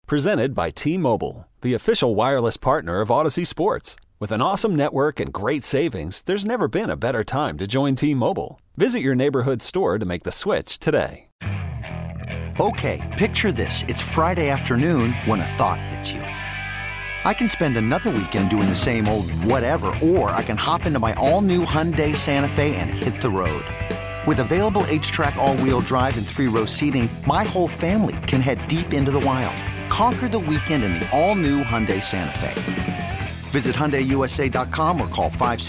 Presented by T-Mobile, the official wireless partner of Odyssey Sports. With an awesome network and great savings, there's never been a better time to join T-Mobile. Visit your neighborhood store to make the switch today. Okay, picture this. It's Friday afternoon when a thought hits you. I can spend another weekend doing the same old whatever, or I can hop into my all-new Hyundai Santa Fe and hit the road. With available H-Track all-wheel drive and 3-row seating, my whole family can head deep into the wild. Conquer the weekend in the all-new Hyundai Santa Fe. Visit HyundaiUSA.com or call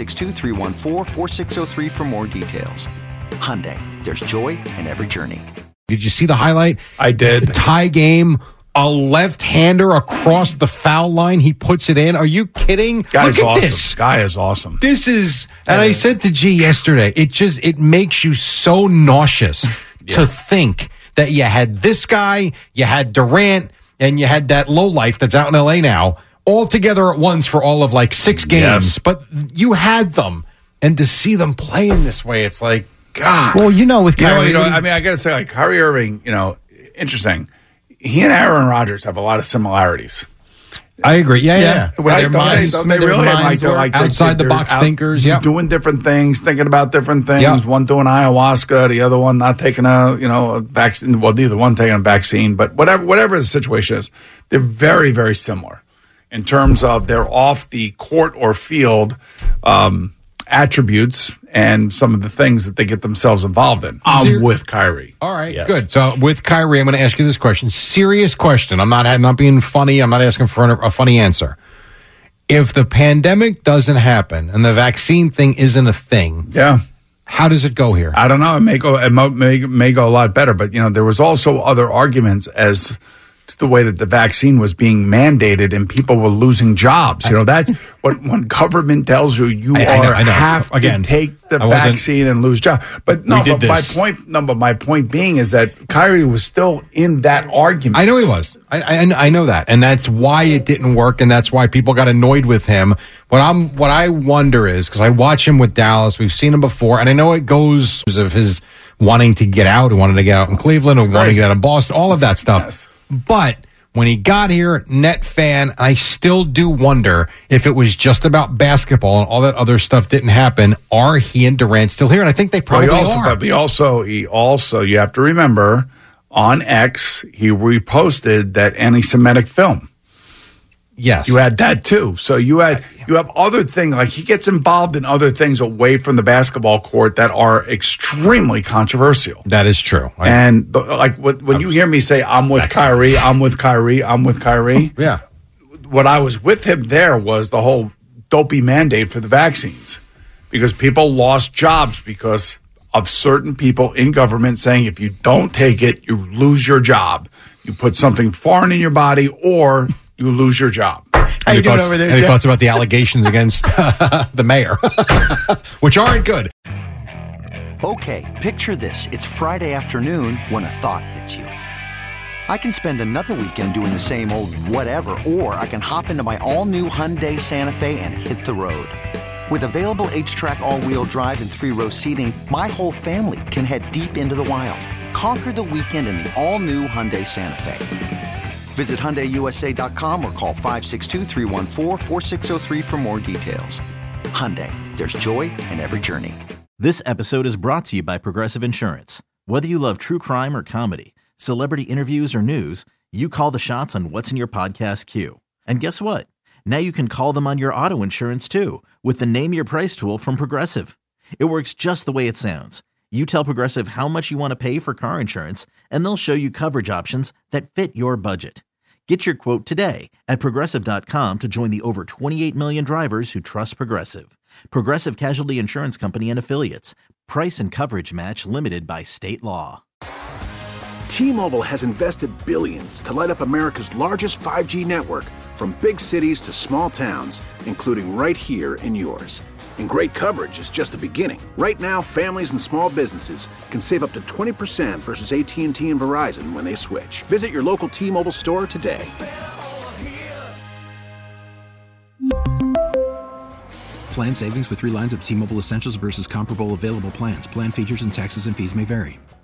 562-314-4603 for more details. Hyundai, there's joy in every journey. Did you see the highlight? I did. The tie game, a left-hander across the foul line. He puts it in. Are you kidding? Guy's Look at awesome. this. Guy is awesome. This is, and I said to G yesterday, it makes you so nauseous to think that you had this guy, you had Durant, and you had that lowlife that's out in L.A. now, all together at once for all of like 6 games. Yes. But you had them. And to see them play in this way, it's like, God. Well, with Kyrie. I mean, I got to say, like, Kyrie Irving, interesting. He and Aaron Rodgers have a lot of similarities. I agree. Yeah. Where their minds, Don't they really they're outside the box thinkers. Yeah, doing different things, thinking about different things. Yeah. One doing ayahuasca, the other one not taking a vaccine. Well, neither one taking a vaccine, but whatever the situation is, they're very, very similar in terms of their off the court or field attributes and some of the things that they get themselves involved in. I'm with Kyrie. All right, Yes. good. So with Kyrie, I'm going to ask you this question. Serious question. I'm not being funny. I'm not asking for a funny answer. If the pandemic doesn't happen and the vaccine thing isn't a thing, how does it go here? I don't know. It may go a lot better, but there was also other arguments as to the way that the vaccine was being mandated and people were losing jobs. That's when government tells you have to take the vaccine and lose jobs. But no, my point being is that Kyrie was still in that argument. I know he was. I know that, and that's why it didn't work, and that's why people got annoyed with him. What I wonder is, because I watch him with Dallas, we've seen him before, and I know it goes of his wanting to get out, wanting to get out in Cleveland, and wanting to get out in Boston, all of that stuff. Yes. But when he got here, net fan, I still do wonder if it was just about basketball and all that other stuff didn't happen. Are he and Durant still here? And I think they probably are. But he also, you have to remember, on X, he reposted that anti-Semitic film. Yes. You had that too. So you have other things, like he gets involved in other things away from the basketball court that are extremely controversial. That is true. And when you hear me say, I'm with Kyrie, I'm with Kyrie, I'm with Kyrie. Yeah. What I was with him there was the whole dopey mandate for the vaccines, because people lost jobs because of certain people in government saying, if you don't take it, you lose your job. You put something foreign in your body or you lose your job. How you doing over there, Any Jeff? thoughts about the allegations against the mayor, which aren't good? Okay, picture this. It's Friday afternoon when a thought hits you. I can spend another weekend doing the same old whatever, or I can hop into my all-new Hyundai Santa Fe and hit the road. With available H-Track all-wheel drive and 3-row seating, my whole family can head deep into the wild. Conquer the weekend in the all-new Hyundai Santa Fe. Visit HyundaiUSA.com or call 562-314-4603 for more details. Hyundai, there's joy in every journey. This episode is brought to you by Progressive Insurance. Whether you love true crime or comedy, celebrity interviews or news, you call the shots on what's in your podcast queue. And guess what? Now you can call them on your auto insurance too with the Name Your Price tool from Progressive. It works just the way it sounds. You tell Progressive how much you want to pay for car insurance, and they'll show you coverage options that fit your budget. Get your quote today at Progressive.com to join the over 28 million drivers who trust Progressive. Progressive Casualty Insurance Company and Affiliates. Price and coverage match limited by state law. T-Mobile has invested billions to light up America's largest 5G network, from big cities to small towns, including right here in yours. And great coverage is just the beginning. Right now, families and small businesses can save up to 20% versus AT&T and Verizon when they switch. Visit your local T-Mobile store today. Plan savings with 3 lines of T-Mobile Essentials versus comparable available plans. Plan features and taxes and fees may vary.